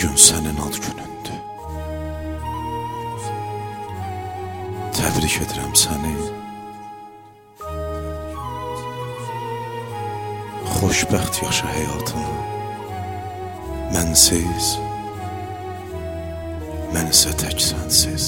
Bugün sənin ad günündür. Təbrik edirəm səni. Xoşbəxt yaşa həyatını. Mənsiz, mən isə tək sənsiz.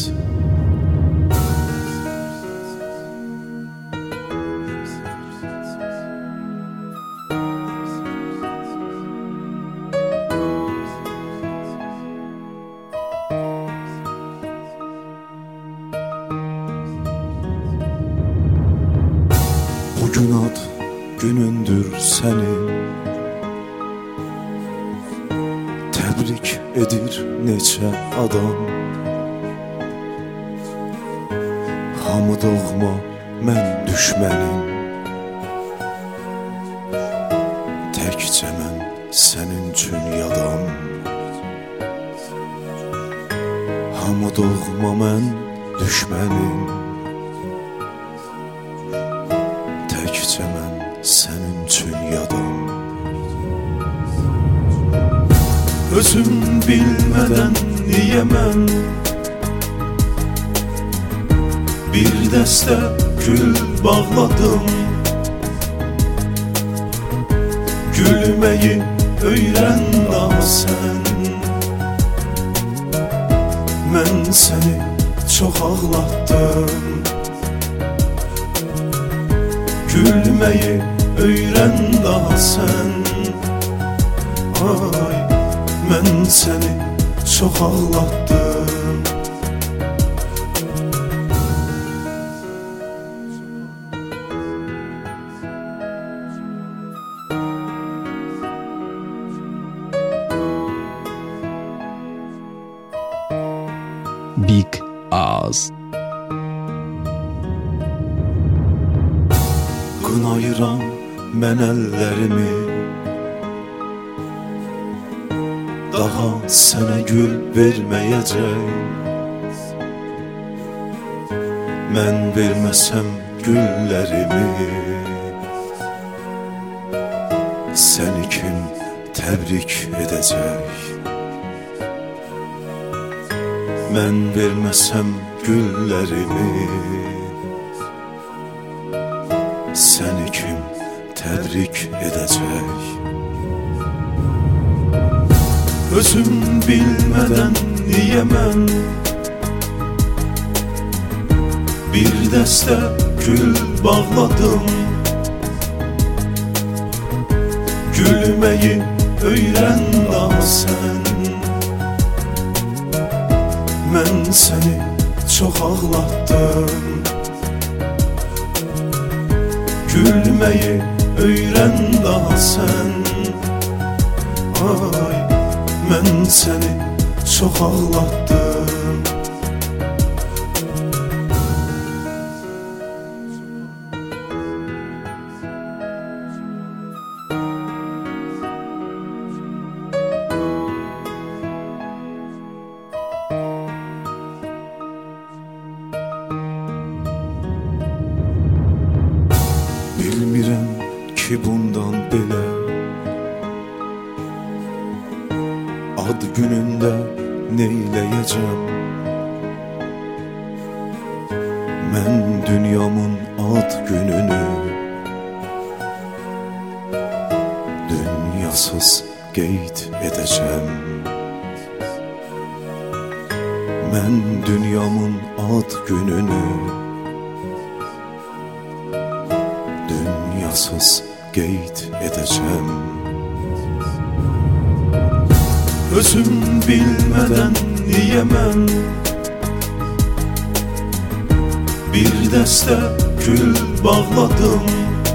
Bugün ad günündür sənin. Təbrik edir neçə adam. Hamı doğma, mən düşmənim. Təkcə mən sənin üçün yadam. Hamı doğma, mən düşmənim. Təkcə mən sənin üçün yadam. Özüm bilmədən niyə mən bir dəstə gül bağladım. Gülməyi öyrən daha sən. Mən səni çox ağlatdım. Gülməyi öyrən daha sən. Ay, mən səni çox ağlatdım. Big Ağız. Qınayıram mən əllərimi, daha sənə gül verməyəcək. Mən verməsəm güllərimi, səni kim təbrik edəcək? Mən verməsəm güllərimi, səni kim təbrik edəcək? Özüm bilmədən niyə mən bir dəstə gül bağladım. Gülməyi öyrən daha sən. Mən səni çox ağlatdım. Gülməyi öyrən daha sən. Ay, mən səni çox ağlatdım. Bilmirəm ki bundan belə ad günündə neyləyəcəm. Mən dünyamın ad gününü dünyasız qeyd edəcəm. Mən dünyamın ad gününü dünyasız qeyd edəcəm. Özüm bilmədən niyə mən bir dəstə gül bağladım.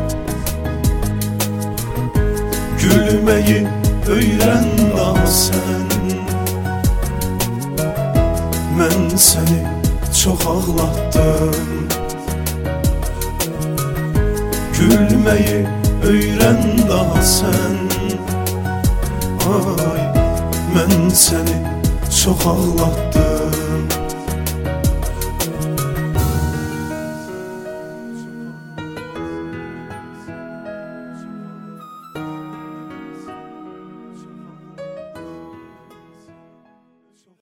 Gülməyi öyrən daha sən. Mən səni çox ağlatdım. Gülməyi öyrən daha sən. Ay, mən səni çox ağlatdım.